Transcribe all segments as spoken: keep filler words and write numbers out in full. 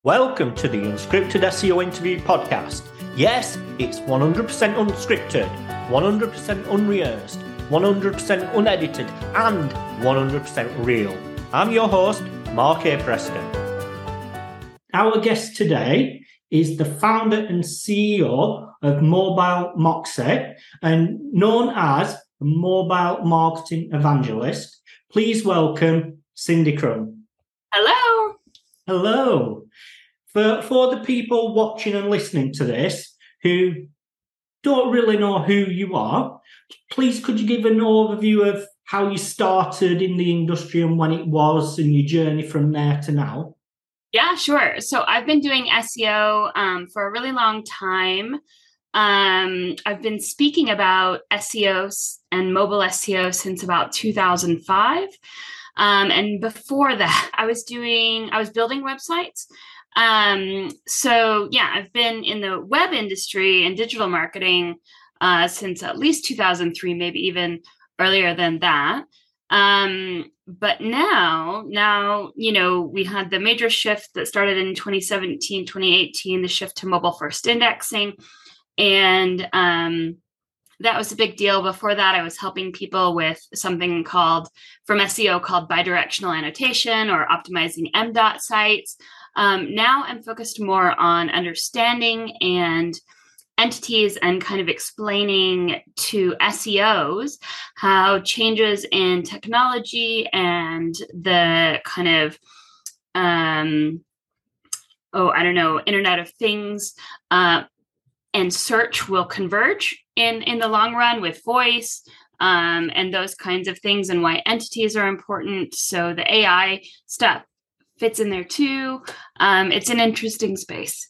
Welcome to the Unscripted S E O Interview Podcast. Yes, it's one hundred percent unscripted, one hundred percent unrehearsed, one hundred percent unedited, and one hundred percent real. I'm your host, Mark A. Preston. Our guest today is the founder and C E O of Mobile Moxie, and known as a mobile marketing evangelist. Please welcome Cindy Crum. Hello. Hello. For, for the people watching and listening to this who don't really know who you are, please could you give an overview of how you started in the industry and when it was and your journey from there to now? Yeah, sure. So I've been doing S E O um, for a really long time. Um, I've been speaking about S E O and mobile S E O since about two thousand five. Um, and before that, I was doing, I was building websites. Um, so yeah, I've been in the web industry and digital marketing uh, since at least two thousand three, maybe even earlier than that. Um, but now, now, you know, we had the major shift that started in twenty seventeen, twenty eighteen, the shift to mobile first indexing. And, um, that was a big deal. Before that, I was helping people with something called, from S E O, called bidirectional annotation or optimizing M DOT sites. Um, now I'm focused more on understanding and entities and kind of explaining to S E Os how changes in technology and the kind of, um, oh, I don't know, Internet of Things uh, and search will converge in, in the long run with voice um, and those kinds of things, and why entities are important. So the A I stuff fits in there too. Um, it's an interesting space.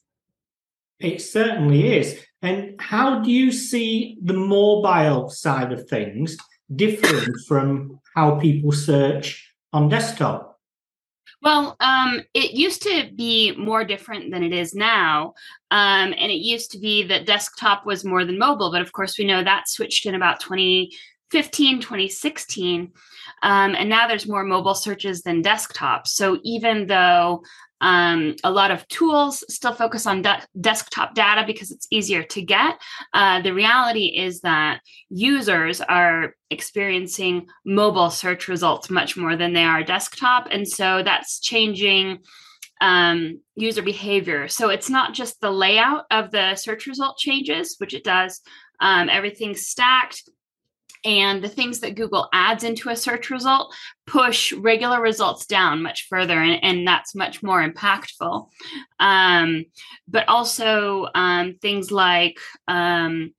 It certainly is. And how do you see the mobile side of things different from how people search on desktop? Well, um, it used to be more different than it is now. Um, and it used to be that desktop was more than mobile. But of course, we know that switched in about twenty fifteen, twenty sixteen. Um, and now there's more mobile searches than desktop. So even though um, a lot of tools still focus on de- desktop data because it's easier to get, uh, the reality is that users are experiencing mobile search results much more than they are desktop. And so that's changing um, user behavior. So it's not just the layout of the search result changes, which it does. Um, everything's stacked. And the things that Google adds into a search result push regular results down much further, and, and that's much more impactful. Um, but also um, things like um,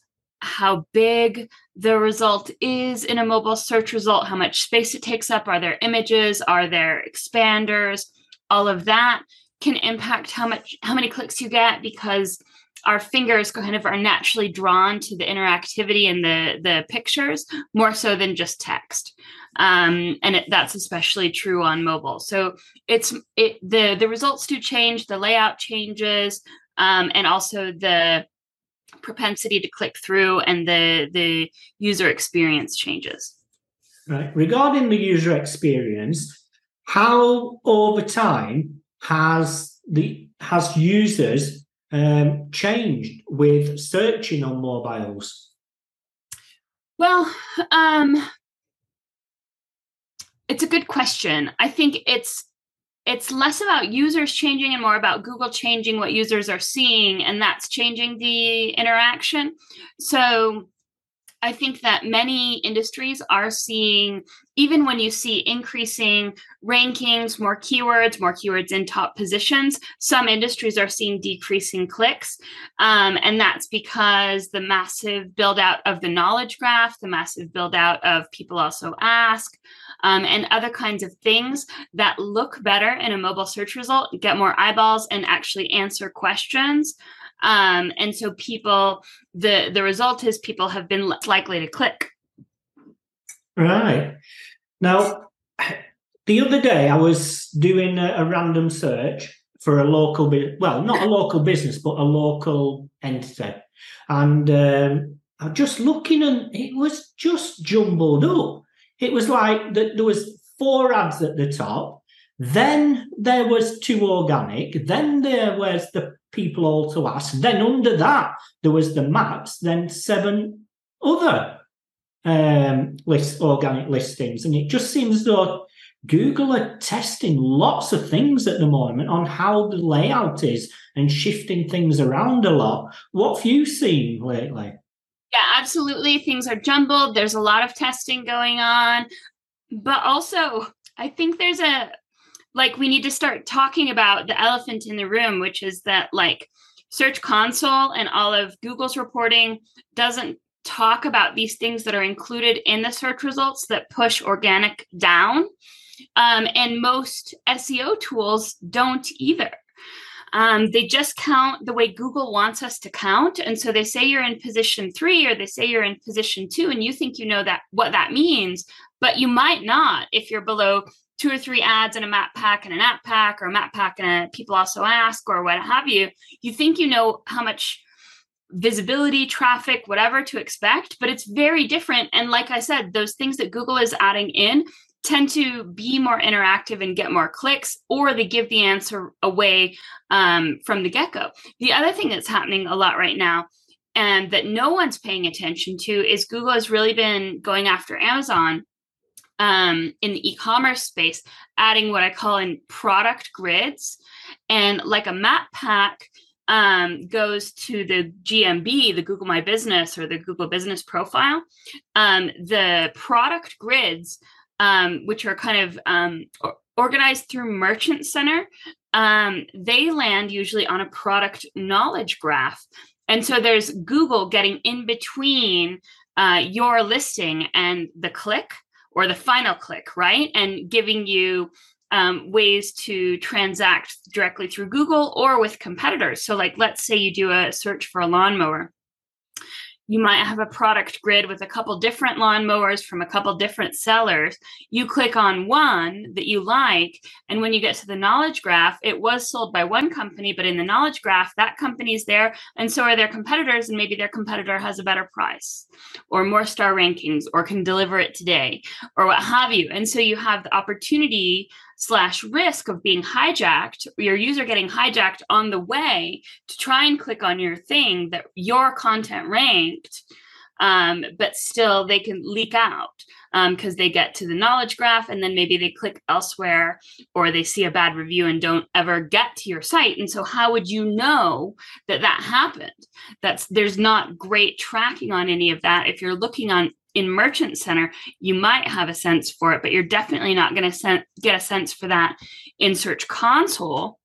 how big the result is in a mobile search result, how much space it takes up, are there images, are there expanders, all of that can impact how much, how many clicks you get, because our fingers kind of are naturally drawn to the interactivity and the, the pictures more so than just text. Um, and it, that's especially true on mobile. So it's it, the, the results do change, the layout changes, um, and also the propensity to click through and the, the user experience changes. Right. Regarding the user experience, how over time has the has users Um, changed with searching on mobiles? Well, um, it's a good question. I think it's it's less about users changing and more about Google changing what users are seeing, and that's changing the interaction. So I think that many industries are seeing, even when you see increasing rankings, more keywords, more keywords in top positions, some industries are seeing decreasing clicks. Um, and that's because the massive build out of the knowledge graph, the massive build out of people also ask, um, and other kinds of things that look better in a mobile search result, get more eyeballs and actually answer questions. Um, and so people, the, the result is people have been less likely to click. Right. Now, the other day I was doing a, a random search for a local, well, not a local business, but a local entity. And um, I'm just looking and it was just jumbled up. It was like that there was four ads at the top. Then there was two organic. Then there was the people also asked. Then under that, there was the maps. Then seven other um, list, organic listings. And it just seems as though Google are testing lots of things at the moment on how the layout is and shifting things around a lot. What have you seen lately? Yeah, absolutely. Things are jumbled. There's a lot of testing going on. But also, I think there's a, like, we need to start talking about the elephant in the room, which is that, like, Search Console and all of Google's reporting doesn't talk about these things that are included in the search results that push organic down. Um, and most S E O tools don't either. Um, they just count the way Google wants us to count. And so they say you're in position three, or they say you're in position two, and you think you know that what that means, but you might not if you're below two or three ads in a map pack and an app pack, or a map pack and a people also ask, or what have you. You think you know how much visibility, traffic, whatever to expect, but it's very different. And like I said, those things that Google is adding in tend to be more interactive and get more clicks, or they give the answer away um, from the get-go. The other thing that's happening a lot right now, and that no one's paying attention to, is Google has really been going after Amazon um, in the e-commerce space, adding what I call in product grids. And like a map pack um, goes to the G M B, the Google My Business, or the Google Business Profile, um, the product grids, Um, which are kind of um, organized through Merchant Center, um, they land usually on a product knowledge graph. And so there's Google getting in between uh, your listing and the click, or the final click, right? And giving you um, ways to transact directly through Google or with competitors. So like, let's say you do a search for a lawnmower. You might have a product grid with a couple different lawnmowers from a couple different sellers. You click on one that you like, and when you get to the knowledge graph, it was sold by one company, but in the knowledge graph, that company's there, and so are their competitors, and maybe their competitor has a better price, or more star rankings, or can deliver it today, or what have you. And so you have the opportunity slash risk of being hijacked, your user getting hijacked on the way to try and click on your thing that your content ranked, um, but still they can leak out because um, they get to the knowledge graph, and then maybe they click elsewhere, or they see a bad review and don't ever get to your site. And so how would you know that that happened? That's there's not great tracking on any of that. If you're looking on in Merchant Center, you might have a sense for it, but you're definitely not going to sen- get a sense for that in Search Console.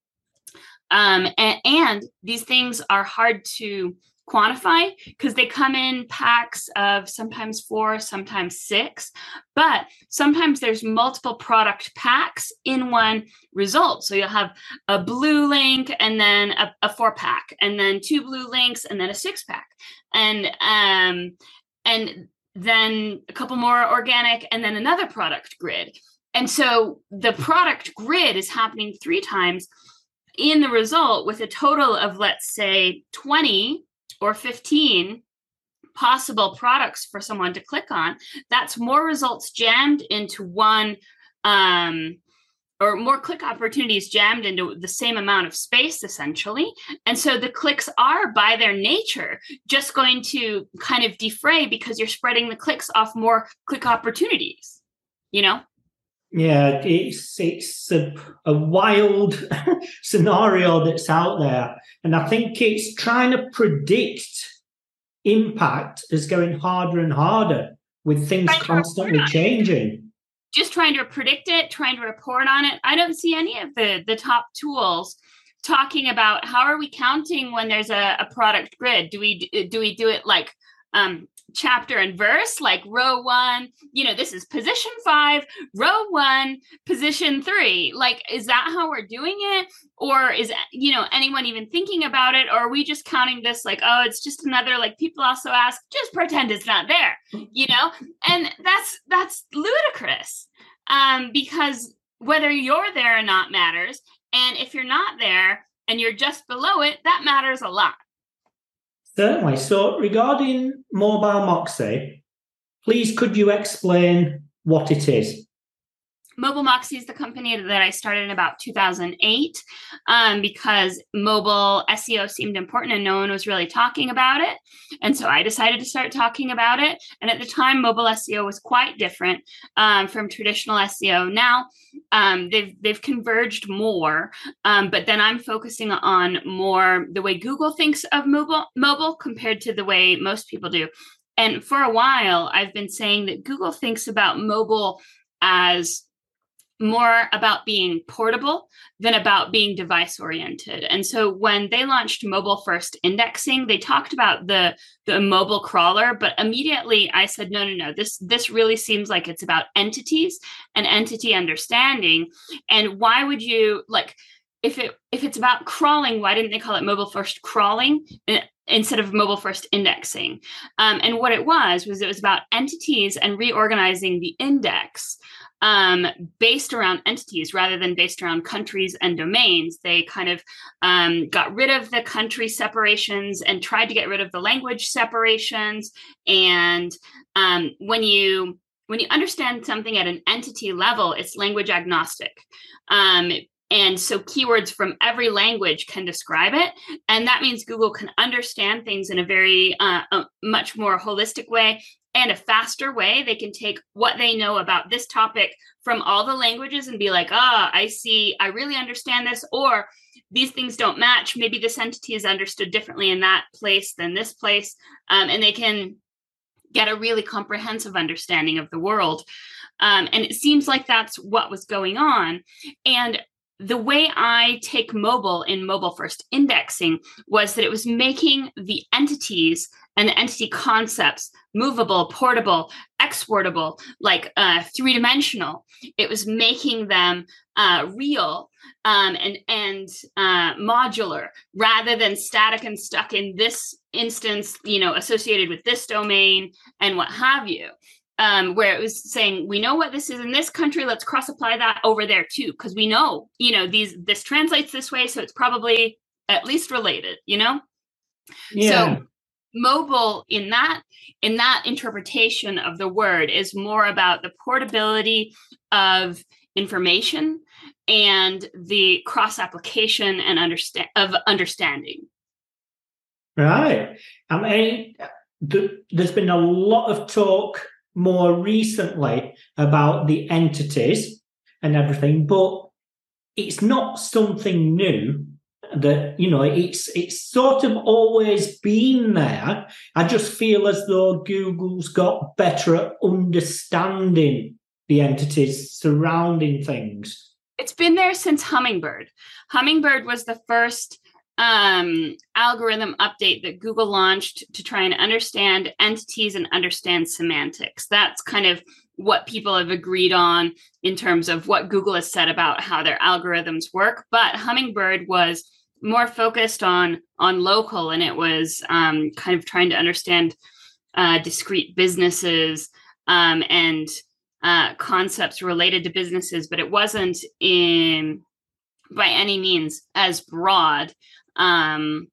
Um, and, and these things are hard to quantify because they come in packs of sometimes four, sometimes six, but sometimes there's multiple product packs in one result. So you'll have a blue link and then a, a four pack, and then two blue links and then a six pack. And, um, and then a couple more organic, and then another product grid. And so the product grid is happening three times in the result, with a total of, let's say, twenty or fifteen possible products for someone to click on. That's more results jammed into one, um, or more click opportunities jammed into the same amount of space, essentially. And so the clicks are, by their nature, just going to kind of defray because you're spreading the clicks off more click opportunities, you know? Yeah, it's it's a, a wild scenario that's out there. And I think it's trying to predict impact is going harder and harder with things constantly changing. Just trying to predict it, trying to report on it. I don't see any of the, the top tools talking about how are we counting when there's a, a product grid. Do we do we do it like um, chapter and verse, like row one, you know, this is position five, row one, position three. Like, is that how we're doing it? Or is, you know, anyone even thinking about it? Or are we just counting this like, oh, it's just another, like people also ask, just pretend it's not there, you know? And that's, that's ludicrous um, because whether you're there or not matters. And if you're not there and you're just below it, that matters a lot. Certainly. So regarding Mobile Moxie, please could you explain what it is? Mobile Moxie is the company that I started in about two thousand eight um, because mobile S E O seemed important and no one was really talking about it. And so I decided to start talking about it. And at the time, mobile S E O was quite different um, from traditional S E O. Now um, they've they've converged more, um, but then I'm focusing on more the way Google thinks of mobile mobile compared to the way most people do. And for a while, I've been saying that Google thinks about mobile as more about being portable than about being device oriented. And so when they launched mobile first indexing, they talked about the, the mobile crawler, but immediately I said, no, no, no, this, this really seems like it's about entities and entity understanding. And why would you like, if it, if it's about crawling, why didn't they call it mobile first crawling instead of mobile first indexing? Um, and what it was, was it was about entities and reorganizing the index Um, based around entities rather than based around countries and domains. They kind of um, got rid of the country separations and tried to get rid of the language separations. And um, when you when you understand something at an entity level, it's language agnostic. Um, and so keywords from every language can describe it. And that means Google can understand things in a very uh, a much more holistic way and a faster way. They can take what they know about this topic from all the languages and be like, ah, oh, I see, I really understand this, or these things don't match. Maybe this entity is understood differently in that place than this place. Um, and they can get a really comprehensive understanding of the world. Um, and it seems like that's what was going on. And the way I take mobile in mobile first indexing was that it was making the entities and the entity concepts movable, portable, exportable, like uh, three-dimensional. It was making them uh, real um, and, and uh, modular rather than static and stuck in this instance, you know, associated with this domain and what have you. Um, where it was saying, we know what this is in this country, let's cross-apply that over there too, because we know, you know, these this translates this way, so it's probably at least related, you know? Yeah. So mobile in that in that interpretation of the word is more about the portability of information and the cross-application and understand of understanding. Right. I mean, th- there's been a lot of talk more recently about the entities and everything, but it's not something new. That, you know, it's it's sort of always been there. I just feel as though Google's got better at understanding the entities surrounding things. It's been there since Hummingbird. Hummingbird was the first um, algorithm update that Google launched to try and understand entities and understand semantics. That's kind of what people have agreed on in terms of what Google has said about how their algorithms work. But Hummingbird was more focused on on local, and it was um, kind of trying to understand uh, discrete businesses um, and uh, concepts related to businesses, but it wasn't in by any means as broad um,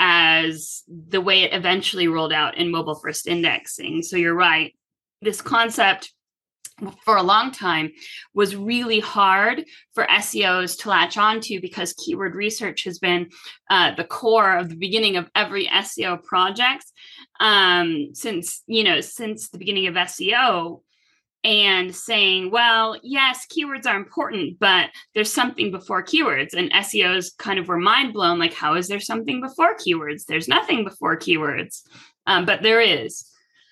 as the way it eventually rolled out in mobile first indexing. So you're right. This concept for a long time was really hard for S E Os to latch onto because keyword research has been uh, the core of the beginning of every S E O project um, since, you know, since the beginning of S E O. And saying, well, yes, keywords are important, but there's something before keywords. And S E Os kind of were mind blown, like, how is there something before keywords? There's nothing before keywords, um, but there is.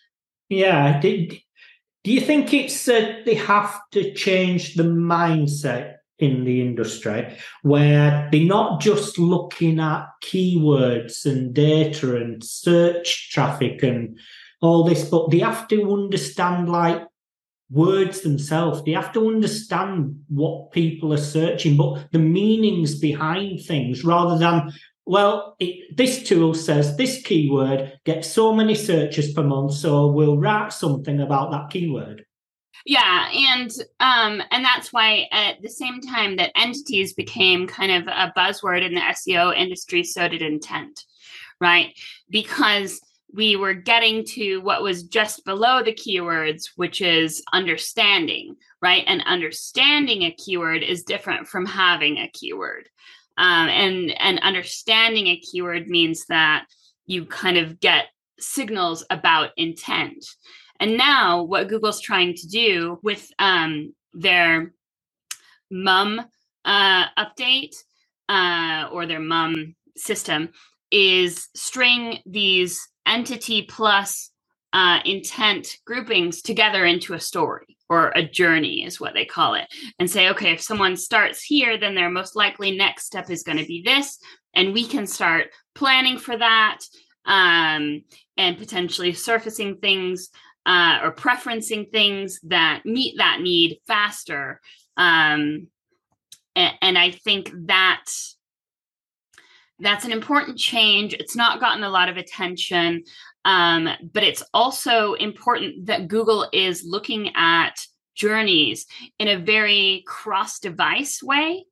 Yeah. Do, do you think it's uh, they have to change the mindset in the industry where they're not just looking at keywords and data and search traffic and all this, but they have to understand, like, words themselves. They have to understand what people are searching, but the meanings behind things, rather than, well, it, this tool says this keyword gets so many searches per month, so we'll write something about that keyword. Yeah, and um, and that's why at the same time that entities became kind of a buzzword in the S E O industry, so did intent, right? Because we were getting to what was just below the keywords, which is understanding, right? And understanding a keyword is different from having a keyword. Um, and, and understanding a keyword means that you kind of get signals about intent. And now what Google's trying to do with um, their MUM uh, update uh, or their MUM system is string these entity plus uh, intent groupings together into a story, or a journey is what they call it, and say, okay, if someone starts here, then their most likely next step is going to be this, and we can start planning for that um, and potentially surfacing things uh, or preferencing things that meet that need faster. Um, and, and I think that that's an important change. It's not gotten a lot of attention, um, but it's also important that Google is looking at journeys in a very cross-device way.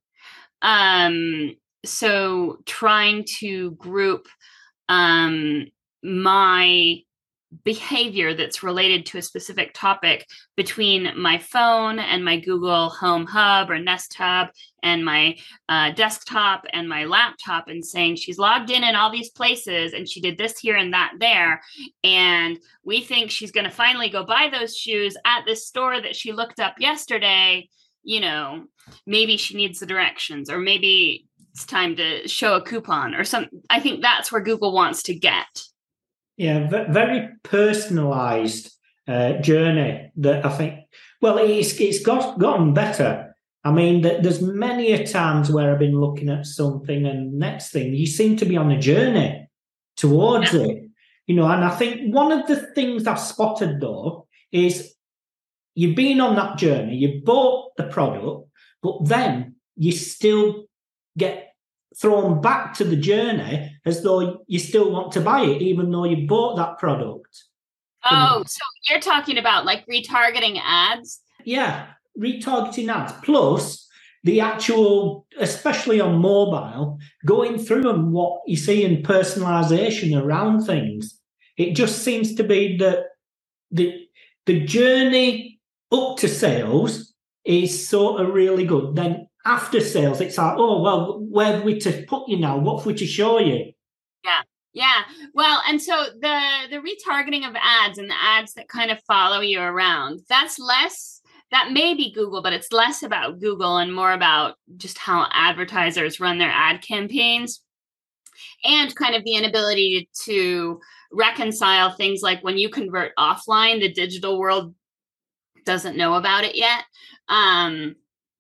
Um, so trying to group um, my behavior that's related to a specific topic between my phone and my Google Home Hub or Nest Hub and my uh, desktop and my laptop, and saying she's logged in in all these places and she did this here and that there, and we think she's going to finally go buy those shoes at this store that she looked up yesterday. You know, maybe she needs the directions, or maybe it's time to show a coupon or something. I think that's where Google wants to get. Yeah, very personalised uh, journey that I think, well, it's it's got gotten better. I mean, there's many a times where I've been looking at something and next thing, you seem to be on a journey towards yeah. it. You know, and I think one of the things I've spotted, though, is you've been on that journey, you bought the product, but then you still get thrown back to the journey as though you still want to buy it, even though you bought that product. Oh, so you're talking about like retargeting ads? Yeah, retargeting ads. Plus the actual, especially on mobile, going through and what you see in personalization around things. It just seems to be that the, the journey up to sales is sort of really good. Then after sales, it's like, oh, well, where are we to put you now? What are we to show you? Yeah, yeah. Well, and so the the retargeting of ads and the ads that kind of follow you around, that's less, that may be Google, but it's less about Google and more about just how advertisers run their ad campaigns, and kind of the inability to reconcile things like when you convert offline, the digital world doesn't know about it yet. Um,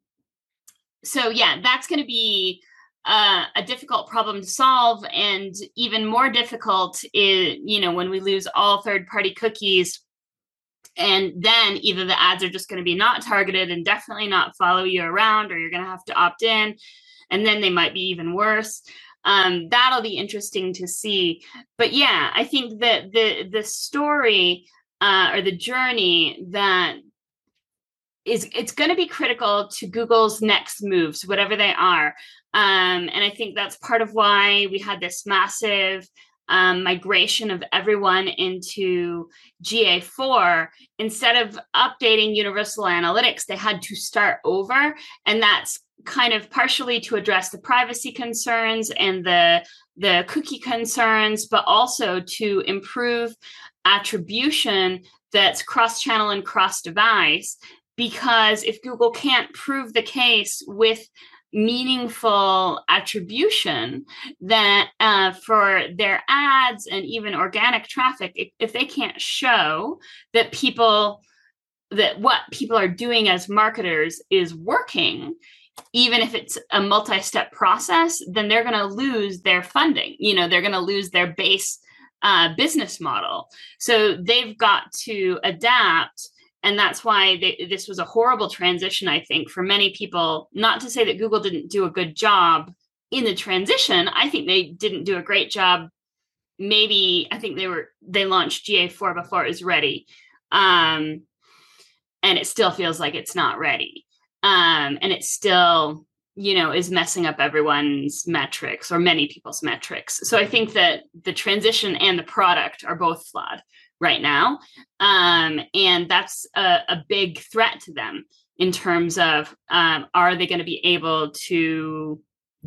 So yeah, that's going to be uh, a difficult problem to solve, and even more difficult is, you know, when we lose all third-party cookies, and then either the ads are just going to be not targeted and definitely not follow you around, or you're going to have to opt in, and then they might be even worse. Um, that'll be interesting to see. But yeah, I think that the the story uh, or the journey that is, it's going to be critical to Google's next moves, whatever they are. Um, and I think that's part of why we had this massive um, migration of everyone into G A four. Instead of updating Universal Analytics, they had to start over. And that's kind of partially to address the privacy concerns and the, the cookie concerns, but also to improve attribution that's cross-channel and cross-device. Because if Google can't prove the case with meaningful attribution, that uh, for their ads and even organic traffic, if, if they can't show that people, that what people are doing as marketers is working, even if it's a multi-step process, then they're going to lose their funding. You know, they're going to lose their base uh, business model. So they've got to adapt. And that's why they, this was a horrible transition, I think, for many people. Not to say that Google didn't do a good job in the transition. I think they didn't do a great job. Maybe I think they were they launched G A four before it was ready. Um, and it still feels like it's not ready. Um, and it's still you know, is messing up everyone's metrics or many people's metrics. So I think that the transition and the product are both flawed right now. Um, and that's a, a big threat to them in terms of, um, are they going to be able to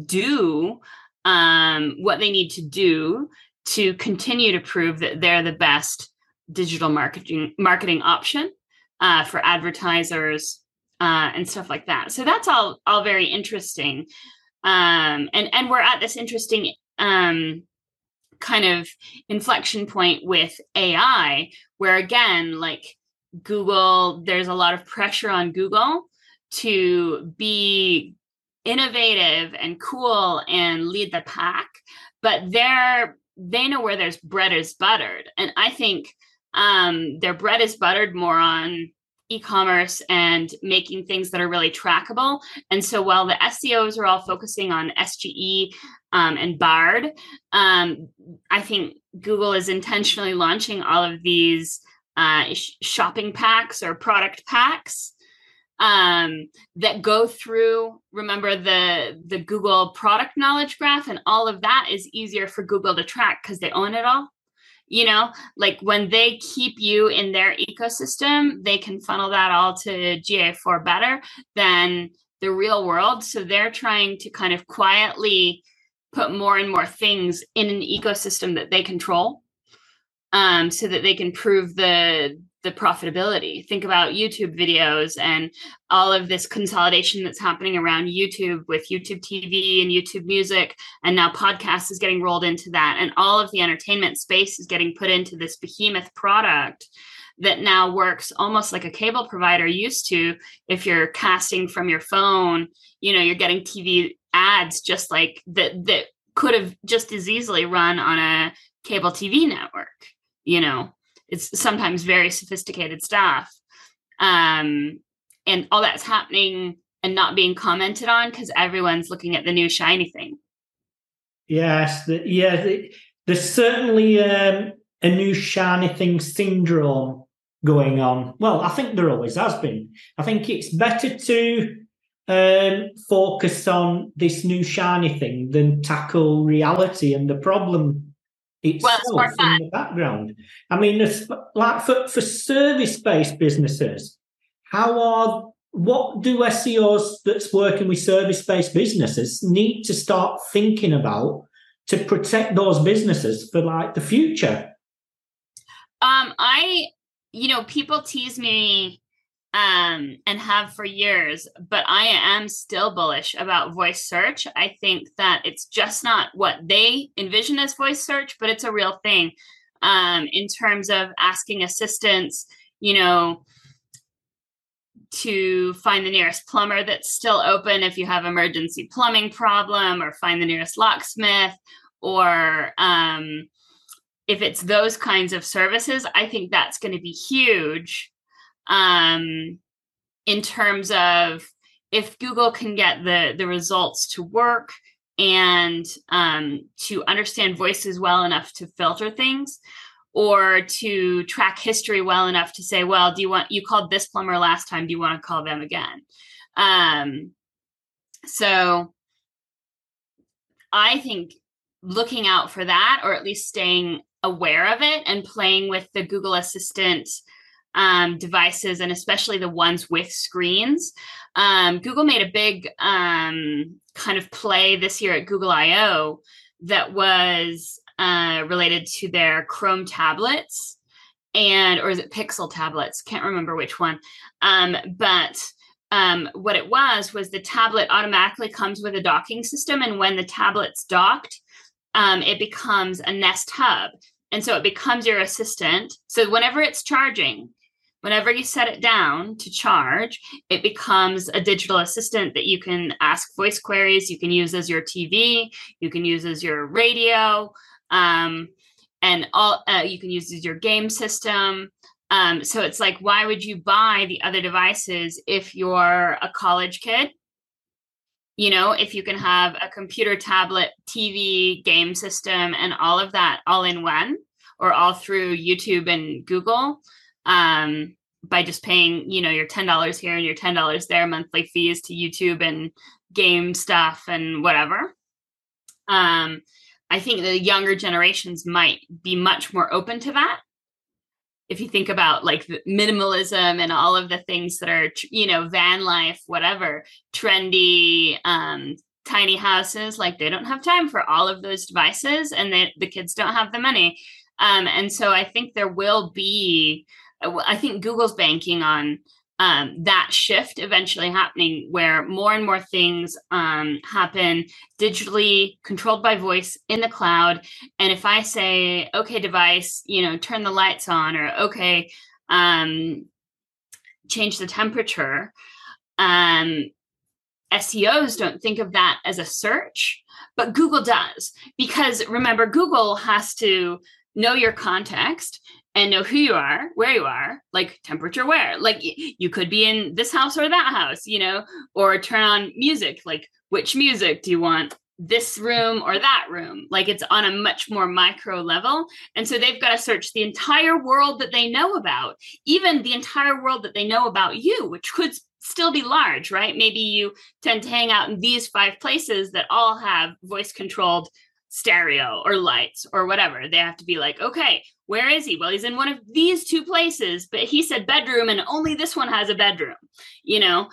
do um, what they need to do to continue to prove that they're the best digital marketing marketing option uh, for advertisers uh, and stuff like that. So that's all all very interesting. Um, and, and we're at this interesting um, kind of inflection point with A I, where again, like Google, there's a lot of pressure on Google to be innovative and cool and lead the pack, but they're they know where their bread is buttered. And I think um, their bread is buttered more on e-commerce and making things that are really trackable. And so while the S E Os are all focusing on S G E um, and Bard, um, I think Google is intentionally launching all of these uh, sh- shopping packs or product packs um, that go through, remember the, the Google product knowledge graph, and all of that is easier for Google to track because they own it all. You know, like when they keep you in their ecosystem, they can funnel that all to G A four better than the real world. So they're trying to kind of quietly put more and more things in an ecosystem that they control, um, so that they can prove the the profitability. Think about YouTube videos and all of this consolidation that's happening around YouTube with YouTube T V and YouTube Music. And now podcast is getting rolled into that. And all of the entertainment space is getting put into this behemoth product that now works almost like a cable provider used to. If you're casting from your phone, you know, you're getting T V ads just like that, that could have just as easily run on a cable T V network, you know. It's sometimes very sophisticated stuff. Um, and all that's happening and not being commented on because everyone's looking at the new shiny thing. Yes, the, yeah, the, there's certainly um, a new shiny thing syndrome going on. Well, I think there always has been. I think it's better to um, focus on this new shiny thing than tackle reality and the problem itself well, in the background. I mean, like for, for service-based businesses, how are what do S E Os that's working with service-based businesses need to start thinking about to protect those businesses for like the future? Um, I, you know, people tease me um, and have for years, but I am still bullish about voice search. I think that it's just not what they envision as voice search, but it's a real thing um, in terms of asking assistants, you know, to find the nearest plumber that's still open if you have emergency plumbing problem, or find the nearest locksmith, or um, if it's those kinds of services. I think that's going to be huge. Um, in terms of if Google can get the, the results to work and um, to understand voices well enough to filter things, or to track history well enough to say, well, do you want, you called this plumber last time, do you want to call them again? Um, so I think looking out for that, or at least staying aware of it and playing with the Google Assistant um, devices, and especially the ones with screens. Um, Google made a big um, kind of play this year at Google I O that was uh, related to their Chrome tablets, and, or is it Pixel tablets? Can't remember which one. Um, but um, what it was, was the tablet automatically comes with a docking system. And when the tablet's docked, um, it becomes a Nest Hub. And so it becomes your assistant. So whenever it's charging, whenever you set it down to charge, it becomes a digital assistant that you can ask voice queries, you can use as your T V, you can use as your radio, um, and all uh, you can use as your game system. Um, so it's like, why would you buy the other devices if you're a college kid? You know, if you can have a computer, tablet, T V, game system, and all of that all in one, or all through YouTube and Google, um, by just paying, you know, your ten dollars here and your ten dollars there monthly fees to YouTube and game stuff and whatever. Um, I think the younger generations might be much more open to that. If you think about like minimalism and all of the things that are, you know, van life, whatever, trendy, um, tiny houses, like they don't have time for all of those devices, and they, the kids don't have the money. Um, and so I think there will be, I think Google's banking on um, that shift eventually happening, where more and more things um, happen digitally, controlled by voice in the cloud. And if I say, okay, device, you know, turn the lights on, or okay, um, change the temperature, um, S E Os don't think of that as a search, but Google does. Because remember, Google has to know your context and know who you are, where you are, like temperature where. Like you could be in this house or that house, you know, or turn on music, like which music do you want, this room or that room? Like it's on a much more micro level. And so they've got to search the entire world that they know about, even the entire world that they know about you, which could still be large, right? Maybe you tend to hang out in these five places that all have voice controlled stereo or lights or whatever. They have to be like, okay, where is he? Well, he's in one of these two places, but he said bedroom and only this one has a bedroom, you know?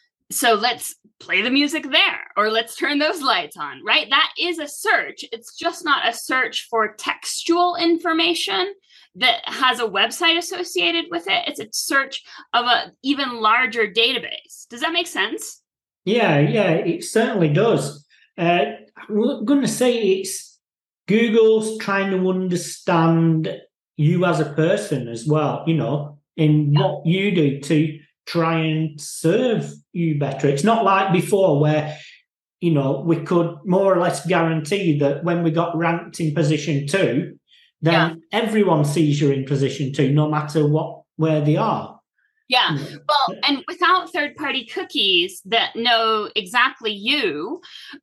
So let's play the music there, or let's turn those lights on, right? That is a search. It's just not a search for textual information that has a website associated with it. It's a search of an even larger database. Does that make sense? Yeah, yeah, it certainly does. Uh, I'm going to say it's Google's trying to understand you as a person as well, you know, in Yeah. what you do to try and serve you better. It's not like before where, you know, we could more or less guarantee that when we got ranked in position two, then yeah. everyone sees you're in position two, no matter what where they are. Yeah. Well, and without third-party cookies that know exactly you,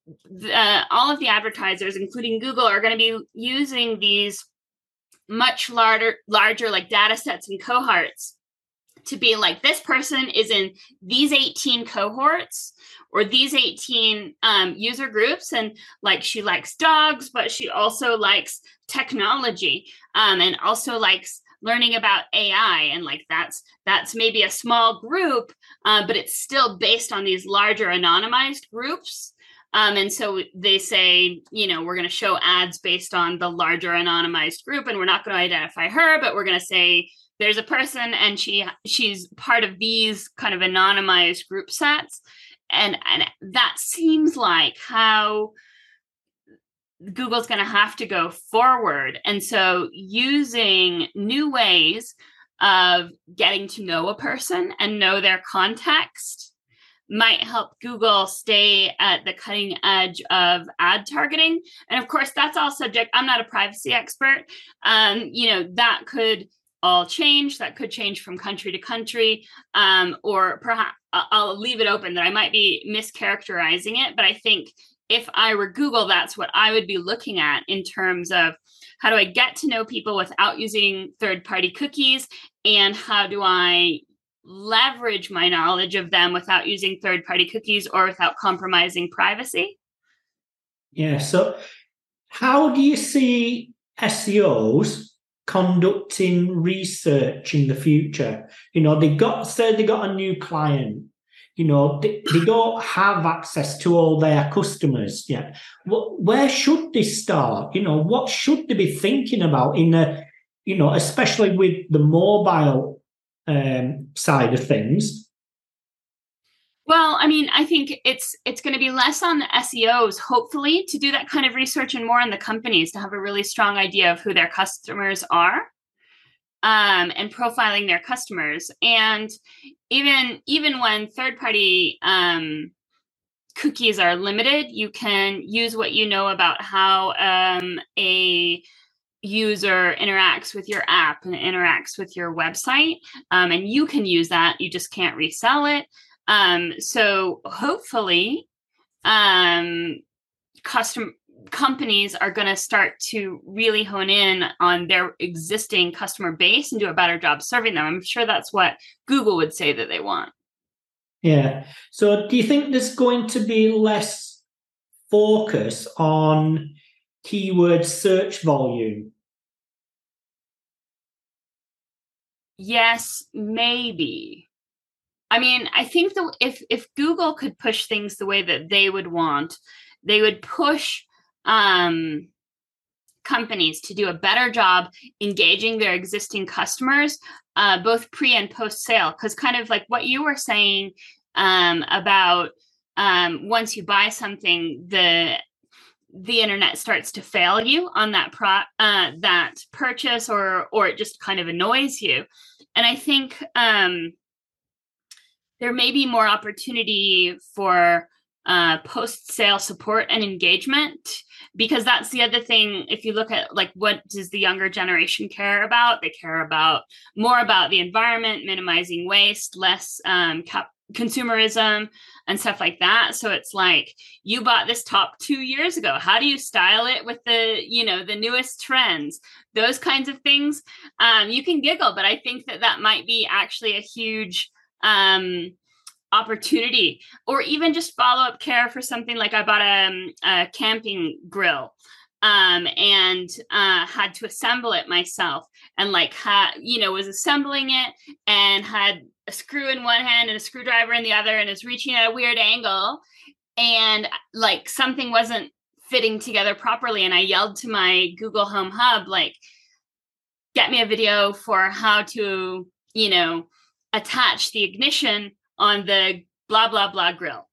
uh, all of the advertisers, including Google, are going to be using these much larger, larger like data sets and cohorts to be like, this person is in these eighteen cohorts or these eighteen um, user groups. And like, she likes dogs, but she also likes technology um, and also likes learning about A I. And like, that's, that's maybe a small group, uh, but it's still based on these larger anonymized groups. Um, and so they say, you know, we're going to show ads based on the larger anonymized group, and we're not going to identify her, but we're going to say there's a person and she she's part of these kind of anonymized group sets. And, and that seems like how Google's going to have to go forward. And so using new ways of getting to know a person and know their context might help Google stay at the cutting edge of ad targeting. And of course, that's all subject. I'm not a privacy expert. Um, you know, that could all change. That could change from country to country. Um, or perhaps I'll leave it open that I might be mischaracterizing it. But I think if I were Google, that's what I would be looking at in terms of how do I get to know people without using third-party cookies, and how do I leverage my knowledge of them without using third-party cookies or without compromising privacy? Yeah. So how do you see S E Os conducting research in the future? You know, they got say they got a new client. You know, they, they don't have access to all their customers yet. What, where should they start? You know, what should they be thinking about in the, you know, especially with the mobile um, side of things? Well, I mean, I think it's it's going to be less on the S E Os, hopefully, to do that kind of research, and more on the companies to have a really strong idea of who their customers are. Um, and profiling their customers. And even even when third-party um, cookies are limited, you can use what you know about how um, a user interacts with your app and interacts with your website. Um, and you can use that. You just can't resell it. Um, so hopefully, um, custom companies are going to start to really hone in on their existing customer base and do a better job serving them. I'm sure that's what Google would say that they want. Yeah. So do you think there's going to be less focus on keyword search volume? Yes, maybe. I mean, I think that if if Google could push things the way that they would want, they would push um, companies to do a better job engaging their existing customers, uh, both pre and post sale. Because kind of like what you were saying um, about um, once you buy something, the the internet starts to fail you on that pro uh, that purchase, or or it just kind of annoys you. And I think um, there may be more opportunity for uh, post-sale support and engagement, because that's the other thing. If you look at like what does the younger generation care about, they care about more about the environment, minimizing waste, less um, cap- consumerism and stuff like that. So it's like, you bought this top two years ago, how do you style it with the, you know, the newest trends, those kinds of things. Um, you can giggle, but I think that that might be actually a huge um opportunity. Or even just follow-up care for something like I bought a, a camping grill um and uh had to assemble it myself, and like had, you know, was assembling it and had a screw in one hand and a screwdriver in the other, and is reaching at a weird angle, and like something wasn't fitting together properly, and I yelled to my Google Home Hub, like, get me a video for how to, you know, attach the ignition on the blah, blah, blah grill.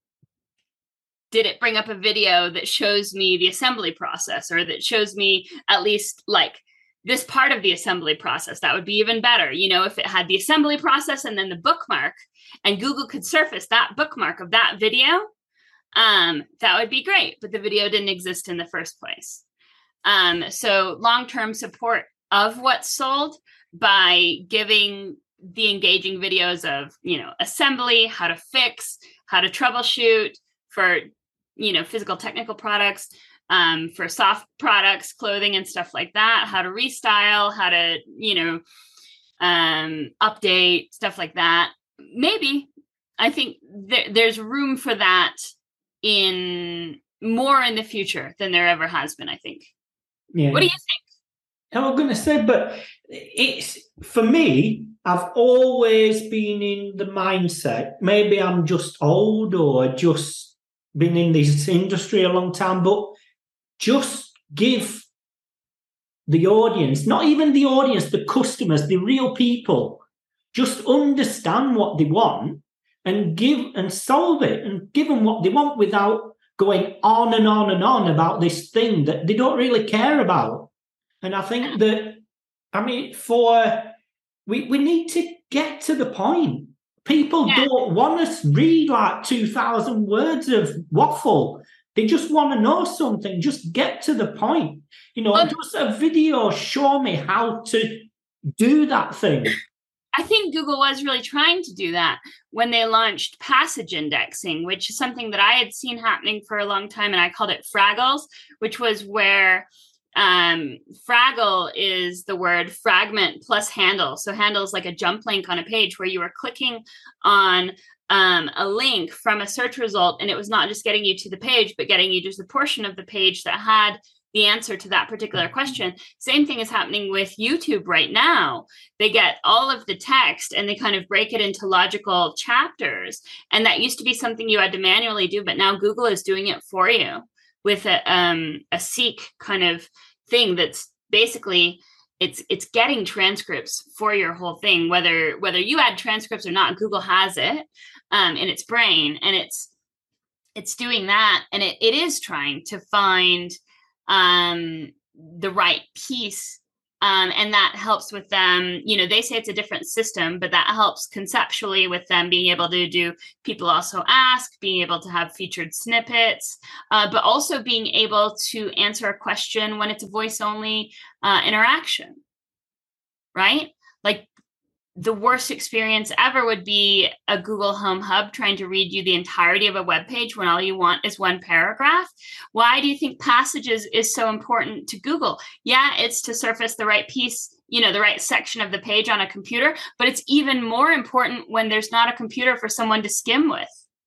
Did it bring up a video that shows me the assembly process, or that shows me at least like this part of the assembly process? That would be even better. You know, if it had the assembly process and then the bookmark, and Google could surface that bookmark of that video, um, that would be great. But the video didn't exist in the first place. Um, so long-term support of what's sold by giving the engaging videos of, you know, assembly, how to fix, how to troubleshoot for, you know, physical technical products, um, for soft products, clothing and stuff like that, how to restyle, how to, you know, um, update, stuff like that. Maybe I think th- there's room for that in more in the future than there ever has been, I think. Yeah. What do you think? I was going to say, but it's, for me, I've always been in the mindset, maybe I'm just old or just been in this industry a long time, but just give the audience, not even the audience, the customers, the real people, just understand what they want and give and solve it and give them what they want without going on and on and on about this thing that they don't really care about. And I think that, I mean, for we, we need to get to the point. People yeah. don't want to read like two thousand words of waffle. They just want to know something. Just get to the point. You know, um, just a video show me how to do that thing. I think Google was really trying to do that when they launched passage indexing, which is something that I had seen happening for a long time, and I called it Fraggles, which was where um, Fraggle is the word fragment plus handle. So handle is like a jump link on a page where you were clicking on um, a link from a search result, and it was not just getting you to the page, but getting you just a portion of the page that had the answer to that particular question. Same thing is happening with YouTube right now. They get all of the text and they kind of break it into logical chapters. And that used to be something you had to manually do, but now Google is doing it for you with a, um, a Seek kind of thing that's basically, it's it's getting transcripts for your whole thing. Whether whether you add transcripts or not, Google has it um, in its brain, and it's it's doing that. And it, it is trying to find um the right piece, um and that helps with them. You know, they say it's a different system, but that helps conceptually with them being able to do people also ask, being able to have featured snippets, uh, but also being able to answer a question when it's a voice only uh, interaction, right? Like the worst experience ever would be a Google Home Hub trying to read you the entirety of a web page when all you want is one paragraph. Why do you think Passages is so important to Google? Yeah, it's to surface the right piece, you know, the right section of the page on a computer, but it's even more important when there's not a computer for someone to skim with,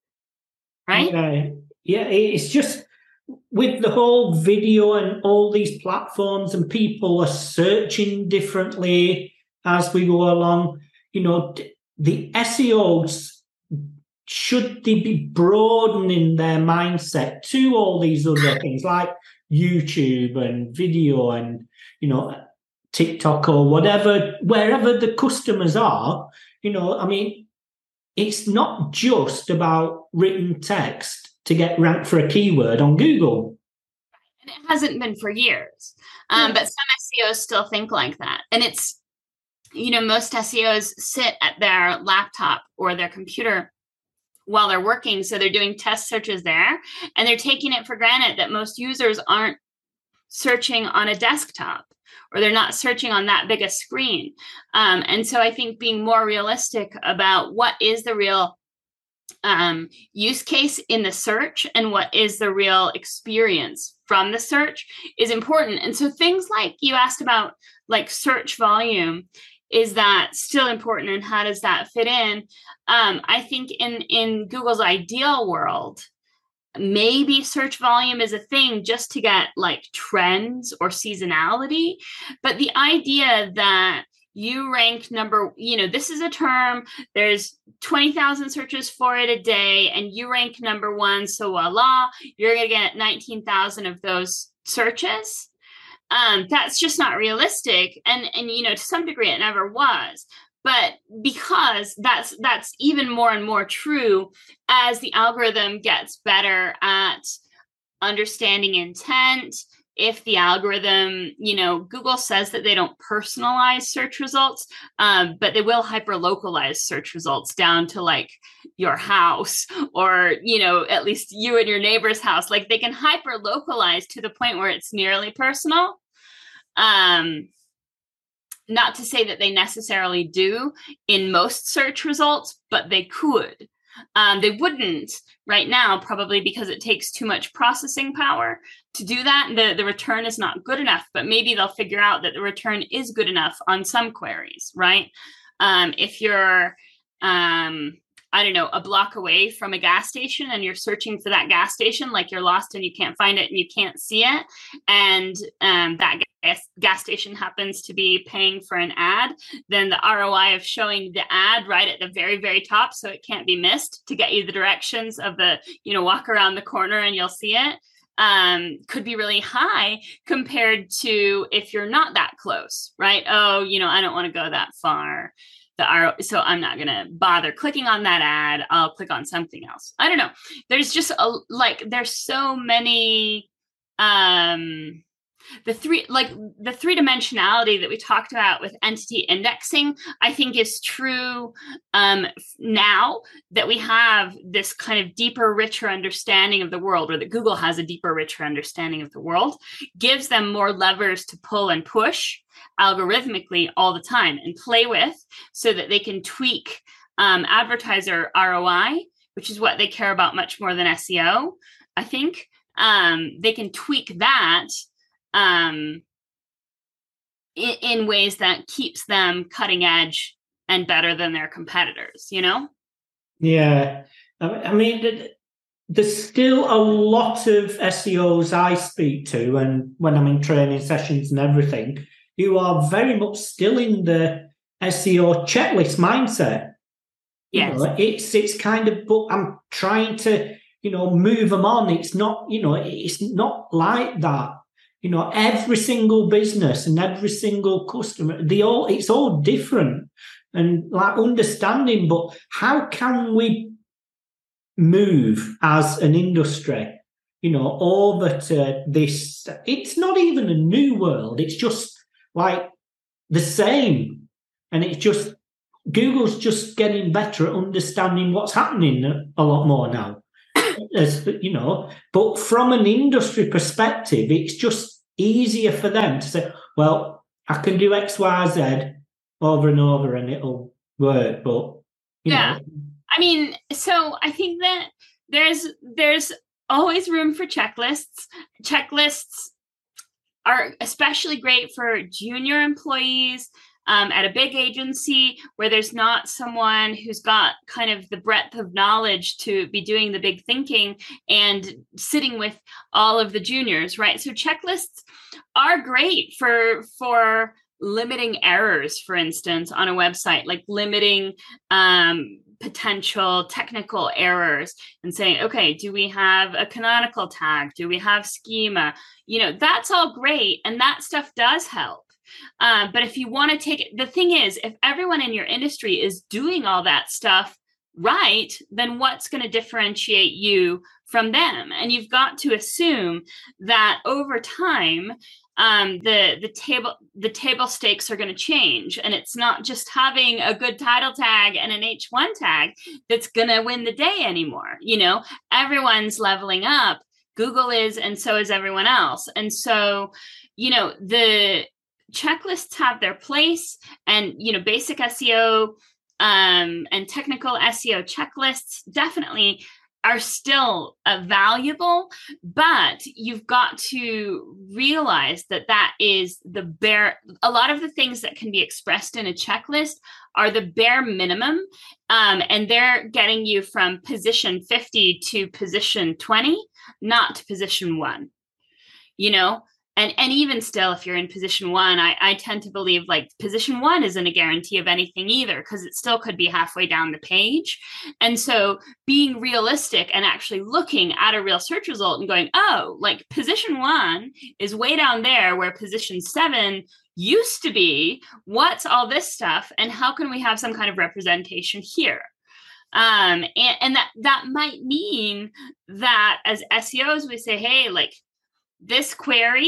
right? Yeah, yeah, it's just with the whole video and all these platforms, and people are searching differently as we go along. You know, the S E Os, should they be broadening their mindset to all these other things like YouTube and video and, you know, TikTok or whatever, wherever the customers are, you know, I mean, it's not just about written text to get ranked for a keyword on Google. And it hasn't been for years. Um, yeah. But some S E Os still think like that. And it's, you know, most S E Os sit at their laptop or their computer while they're working. So they're doing test searches there, and they're taking it for granted that most users aren't searching on a desktop, or they're not searching on that big a screen. Um, and so I think being more realistic about what is the real um, use case in the search and what is the real experience from the search is important. And so things like you asked about, like search volume, is that still important, and how does that fit in? Um, I think in, in Google's ideal world, maybe search volume is a thing just to get like trends or seasonality. But the idea that you rank number, you know, this is a term, there's twenty thousand searches for it a day, and you rank number one, so voila, you're going to get nineteen thousand of those searches. Um, that's just not realistic. And, and, you know, to some degree it never was. But because that's that's even more and more true as the algorithm gets better at understanding intent. If the algorithm, you know, Google says that they don't personalize search results, um, but they will hyper-localize search results down to like your house, or, you know, at least you and your neighbor's house. Like they can hyper-localize to the point where it's nearly personal. Um, not to say that they necessarily do in most search results, but they could. Um, they wouldn't right now, probably because it takes too much processing power to do that. The, the return is not good enough, but maybe they'll figure out that the return is good enough on some queries, right? Um, if you're, um, I don't know, a block away from a gas station and you're searching for that gas station, like you're lost and you can't find it and you can't see it, and um, that gas, gas station happens to be paying for an ad, then the R O I of showing the ad right at the very, very top so it can't be missed to get you the directions of the, you know, walk around the corner and you'll see it, um, could be really high compared to if you're not that close, right? Oh, you know, I don't want to go that far. The R- so I'm not going to bother clicking on that ad. I'll click on something else. I don't know. There's just a, like, there's so many, um, the three, like the three dimensionality that we talked about with entity indexing, I think is true um, now that we have this kind of deeper, richer understanding of the world, or that Google has a deeper, richer understanding of the world, gives them more levers to pull and push algorithmically all the time and play with, so that they can tweak um, advertiser R O I, which is what they care about much more than S E O. I think um, they can tweak that um, in, in ways that keeps them cutting edge and better than their competitors, you know? Yeah. I mean, there's still a lot of S E Os I speak to, and when I'm in training sessions and everything, who are very much still in the S E O checklist mindset. Yes. You know, it's it's kind of, but I'm trying to, you know, move them on. It's not, you know, it's not like that. You know, every single business and every single customer, they all, it's all different, and like understanding, but how can we move as an industry, you know, over to this? It's not even a new world. It's just like the same. And it's just, Google's just getting better at understanding what's happening a lot more now. As you know, but from an industry perspective, it's just easier for them to say, well, I can do X, Y, Z over and over, and it'll work, but you Yeah. know. I mean, so I think that there's there's always room for checklists. Checklists are especially great for junior employees um, at a big agency where there's not someone who's got kind of the breadth of knowledge to be doing the big thinking and sitting with all of the juniors, right? So checklists are great for for limiting errors, for instance, on a website, like limiting um, potential technical errors and saying, okay, do we have a canonical tag? Do we have schema? You know, that's all great. And that stuff does help. Um, but if you want to take it, the thing is, if everyone in your industry is doing all that stuff right, then what's going to differentiate you from them? And you've got to assume that over time, um, the the table the table stakes are going to change, and it's not just having a good title tag and an H one tag that's going to win the day anymore. You know, everyone's leveling up. Google is, and so is everyone else. And so, you know, the checklists have their place, and you know, basic S E O um, and technical S E O checklists definitely are still uh, valuable, but you've got to realize that that is the bare, a lot of the things that can be expressed in a checklist are the bare minimum, um, and they're getting you from position fifty to position twenty, not to position one, you know? And and even still, if you're in position one, I, I tend to believe like position one isn't a guarantee of anything either, because it still could be halfway down the page. And so being realistic and actually looking at a real search result and going, oh, like position one is way down there where position seven used to be. What's all this stuff? And how can we have some kind of representation here? Um, and, and that that might mean that as S E Os, we say, hey, like, this query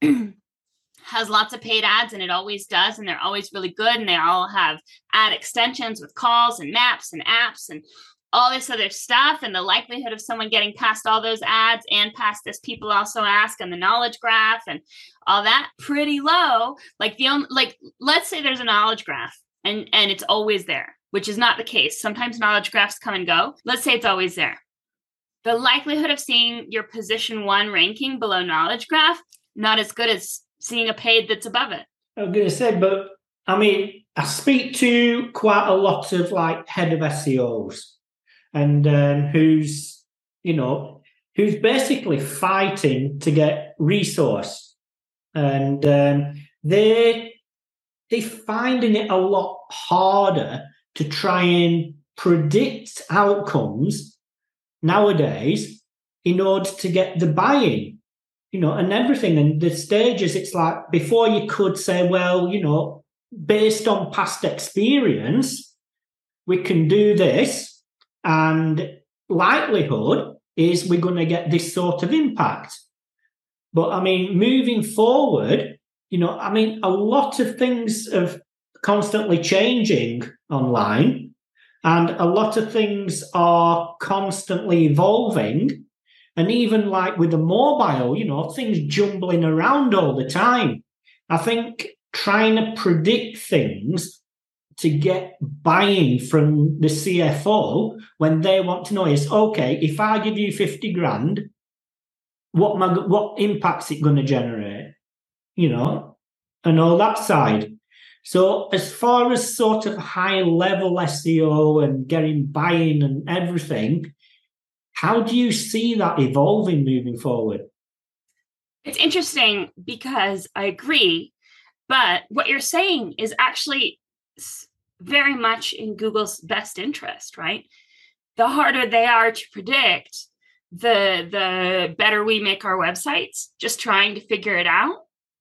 has lots of paid ads, and it always does, and they're always really good, and they all have ad extensions with calls and maps and apps and all this other stuff, and the likelihood of someone getting past all those ads and past this people also ask and the knowledge graph and all that, pretty low. Like the only, like let's say there's a knowledge graph and and it's always there, which is not the case. Sometimes knowledge graphs come and go. Let's say it's always there. The likelihood of seeing your position one ranking below knowledge graph, not as good as seeing a paid that's above it. I was going to say, but I mean, I speak to quite a lot of like head of S E Os, and um, who's, you know, who's basically fighting to get resource, and um, they they're finding it a lot harder to try and predict outcomes nowadays in order to get the buy-in, you know, and everything. And the stages, it's like before you could say, well, you know, based on past experience, we can do this, and likelihood is we're going to get this sort of impact. But I mean, moving forward, you know, I mean, a lot of things are constantly changing online. And a lot of things are constantly evolving. And even like with the mobile, you know, things jumbling around all the time. I think trying to predict things to get buy-in from the C F O when they want to know is, okay, if I give you fifty grand, what my, what impact's it going to generate? You know, and all that side. So as far as sort of high-level S E O and getting buy-in and everything, how do you see that evolving moving forward? It's interesting because I agree, but what you're saying is actually very much in Google's best interest, right? The harder they are to predict, the the better we make our websites, just trying to figure it out.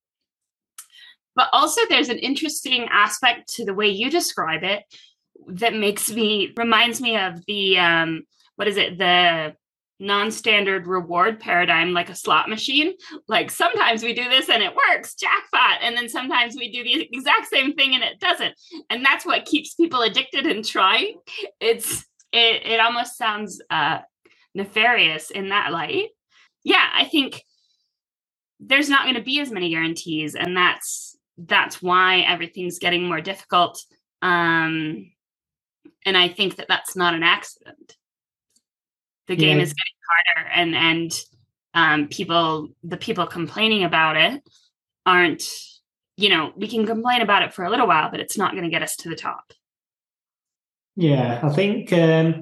But also there's an interesting aspect to the way you describe it that makes me, reminds me of the, um, what is it, the non-standard reward paradigm, like a slot machine. Like sometimes we do this and it works, jackpot. And then sometimes we do the exact same thing and it doesn't. And that's what keeps people addicted and trying. It's, it, it almost sounds uh, nefarious in that light. Yeah, I think there's not going to be as many guarantees, and that's, that's why everything's getting more difficult. Um, And I think that that's not an accident. The game yeah. is getting harder, and and um, people, the people complaining about it aren't, you know, we can complain about it for a little while, but it's not going to get us to the top. Yeah, I think um,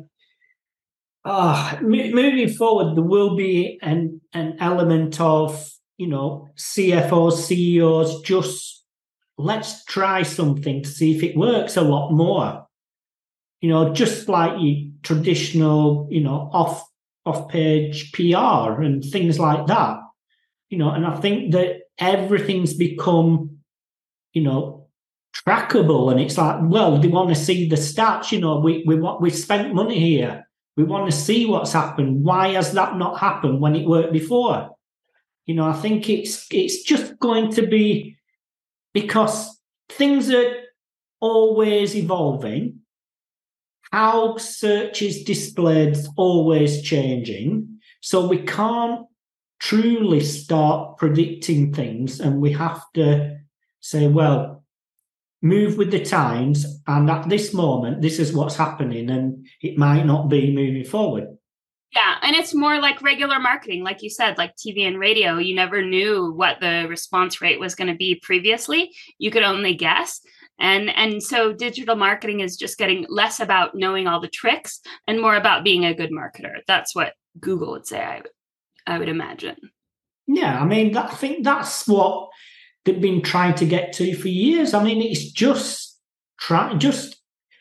oh, m- moving forward, there will be an an element of, you know, C F Os, C E Os, just let's try something to see if it works a lot more. You know, just like your traditional, you know, off off page P R and things like that. You know, and I think that everything's become, you know, trackable, and it's like, well, they want to see the stats. You know, we we want we spent money here. We want to see what's happened. Why has that not happened when it worked before? You know, I think it's it's just going to be because things are always evolving. How search is displayed is always changing. So we can't truly start predicting things, and we have to say, well, move with the times, and at this moment, this is what's happening, and it might not be moving forward. Yeah, and it's more like regular marketing, like you said, like T V and radio. You never knew what the response rate was going to be previously. You could only guess. And and so digital marketing is just getting less about knowing all the tricks and more about being a good marketer. That's what Google would say, I would, I would imagine. Yeah, I mean, that, I think that's what they've been trying to get to for years. I mean, it's just try, just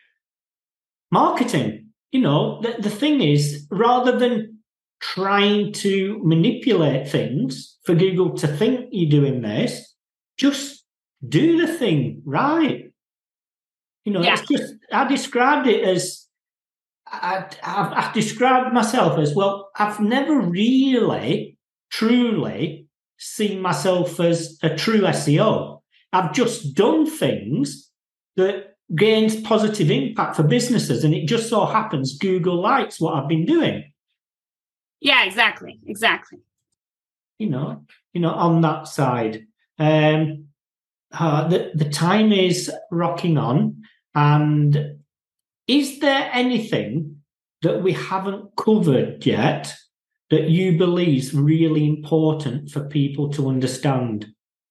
marketing. You know, the, the thing is, rather than trying to manipulate things for Google to think you're doing this, just do the thing right. You know, yeah. It's just, I described it as, I, I've, I've described myself as, well, I've never really, truly seen myself as a true S E O. I've just done things that gains positive impact for businesses, and it just so happens Google likes what I've been doing. Yeah, exactly, exactly. You know, you know, on that side. Um, uh, the, the time is rocking on. And is there anything that we haven't covered yet that you believe is really important for people to understand?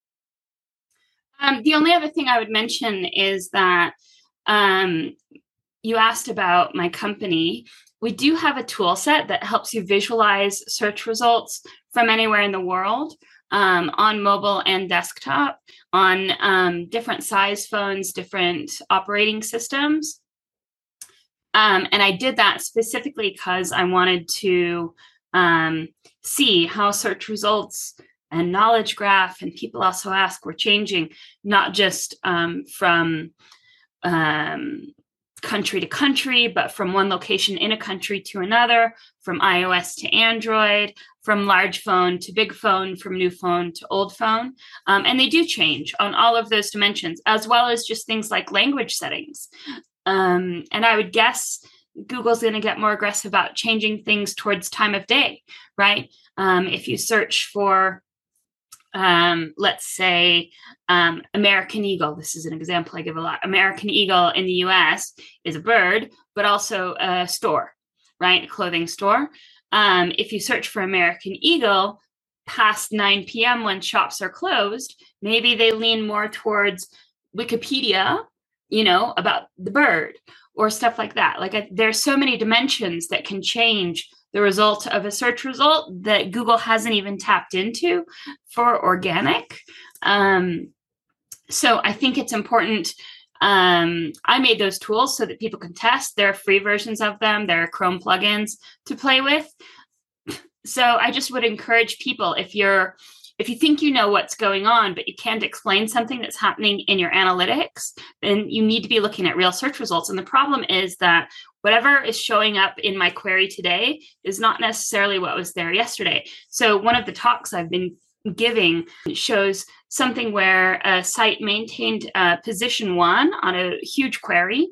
Um, the only other thing I would mention is that um, you asked about my company. We do have a tool set that helps you visualize search results from anywhere in the world. Um, on mobile and desktop, on um, different size phones, different operating systems. Um, and I did that specifically because I wanted to um, see how search results and knowledge graph, and people also ask, were changing, not just um, from um, country to country, but from one location in a country to another, from iOS to Android, from large phone to big phone, from new phone to old phone. Um, and they do change on all of those dimensions, as well as just things like language settings. Um, and I would guess Google's going to get more aggressive about changing things towards time of day, right? Um, if you search for, um, let's say, um, American Eagle, this is an example I give a lot. American Eagle in the U S is a bird, but also a store, right? A clothing store. Um, if you search for American Eagle past nine p.m. when shops are closed, maybe they lean more towards Wikipedia, you know, about the bird or stuff like that. Like I, there's so many dimensions that can change the result of a search result that Google hasn't even tapped into for organic. Um, so I think it's important. Um, I made those tools so that people can test. There are free versions of them. There are Chrome plugins to play with. So I just would encourage people, if you're, if you think you know what's going on, but you can't explain something that's happening in your analytics, then you need to be looking at real search results. And the problem is that whatever is showing up in my query today is not necessarily what was there yesterday. So one of the talks I've been giving shows something where a site maintained uh, position one on a huge query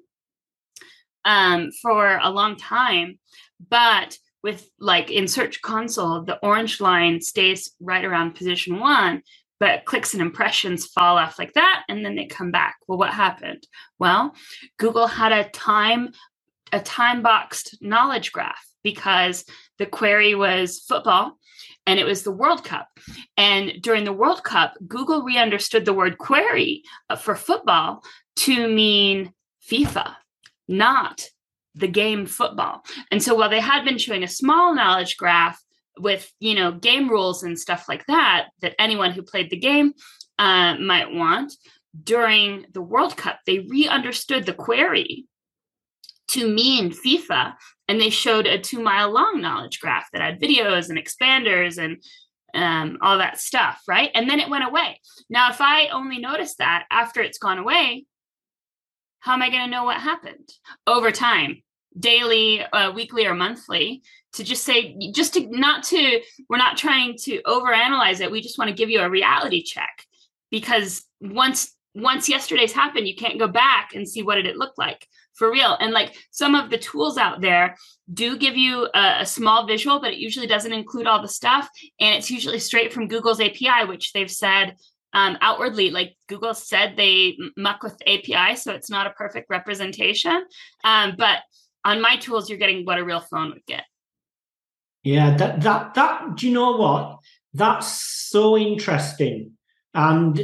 um, for a long time, but with like in Search Console, the orange line stays right around position one, but clicks and impressions fall off like that, and then they come back. Well, what happened? Well, Google had a time a time-boxed knowledge graph because the query was football and it was the World Cup. And during the World Cup, Google re-understood the word query for football to mean FIFA, not the game football. And so while they had been showing a small knowledge graph with, you know, game rules and stuff like that, that anyone who played the game uh, might want, during the World Cup, they re-understood the query to mean FIFA, and they showed a two mile long knowledge graph that had videos and expanders and um, all that stuff, right? And then it went away. Now, if I only notice that after it's gone away, how am I going to know what happened over time, daily, uh, weekly, or monthly? To just say, just to not to, we're not trying to overanalyze it. We just want to give you a reality check, because once once yesterday's happened, you can't go back and see what did it look like. For real. And like some of the tools out there do give you a, a small visual, but it usually doesn't include all the stuff. And it's usually straight from Google's A P I, which they've said um, outwardly, like Google said they muck with the A P I. So it's not a perfect representation. Um, but on my tools, you're getting what a real phone would get. Yeah, that, that, that, do you know what? That's so interesting. And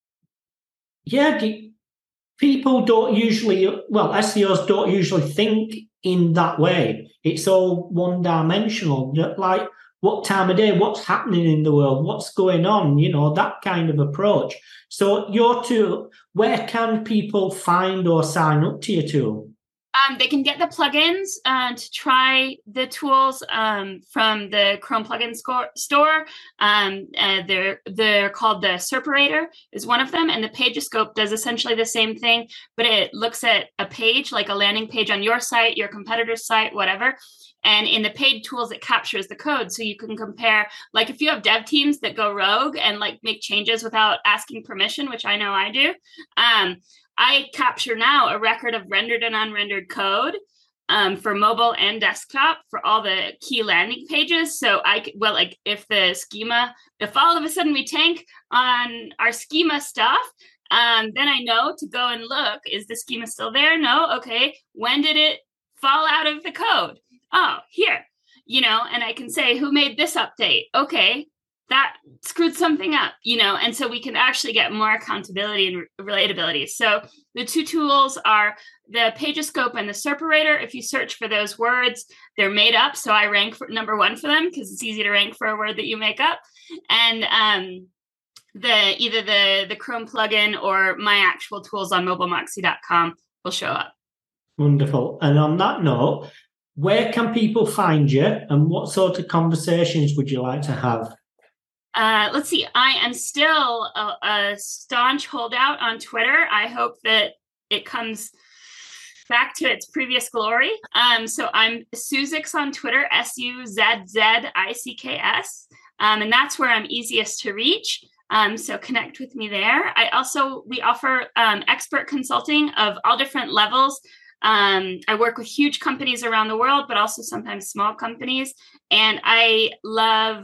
yeah, the, people don't usually, well, S E Os don't usually think in that way. It's all one-dimensional, like what time of day, what's happening in the world, what's going on, you know, that kind of approach. So your tool, where can people find or sign up to your tool? Um, they can get the plugins uh, to try the tools um, from the Chrome plugin score, store. Um, uh, they're they're called the Serperator is one of them, and the Pagescope does essentially the same thing, but it looks at a page, like a landing page on your site, your competitor's site, whatever. And in the paid tools, it captures the code, so you can compare. Like if you have dev teams that go rogue and like make changes without asking permission, which I know I do. Um, I capture now a record of rendered and unrendered code um, for mobile and desktop for all the key landing pages. So I could, well, like if the schema, if all of a sudden we tank on our schema stuff, um, then I know to go and look, is the schema still there? No. Okay. When did it fall out of the code? Oh, here, you know, and I can say, who made this update? Okay. That screwed something up, you know, and so we can actually get more accountability and relatability. So the two tools are the Pagescope and the Serperator. If you search for those words, they're made up. So I rank for number one for them because it's easy to rank for a word that you make up. And um, the either the, the Chrome plugin or my actual tools on mobile moxie dot com will show up. Wonderful. And on that note, where can people find you and what sort of conversations would you like to have? Uh, let's see. I am still a, a staunch holdout on Twitter. I hope that it comes back to its previous glory. Um, so I'm Suzix on Twitter, S U Z Z I C K S. Um, and that's where I'm easiest to reach. Um, so connect with me there. I also, we offer um, expert consulting of all different levels. Um, I work with huge companies around the world, but also sometimes small companies. And I love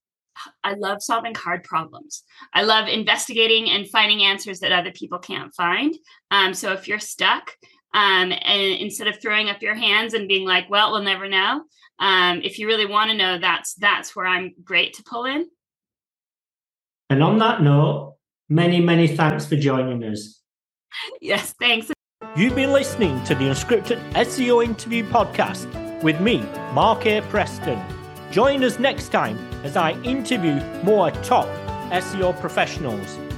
I love solving hard problems. I love investigating and finding answers that other people can't find. Um, so if you're stuck, um, and instead of throwing up your hands and being like, well, we'll never know. Um, if you really want to know, that's, that's where I'm great to pull in. And on that note, many, many thanks for joining us. Yes, thanks. You've been listening to the Unscripted S E O Interview Podcast with me, Mark A. Preston. Join us next time as I interview more top S E O professionals.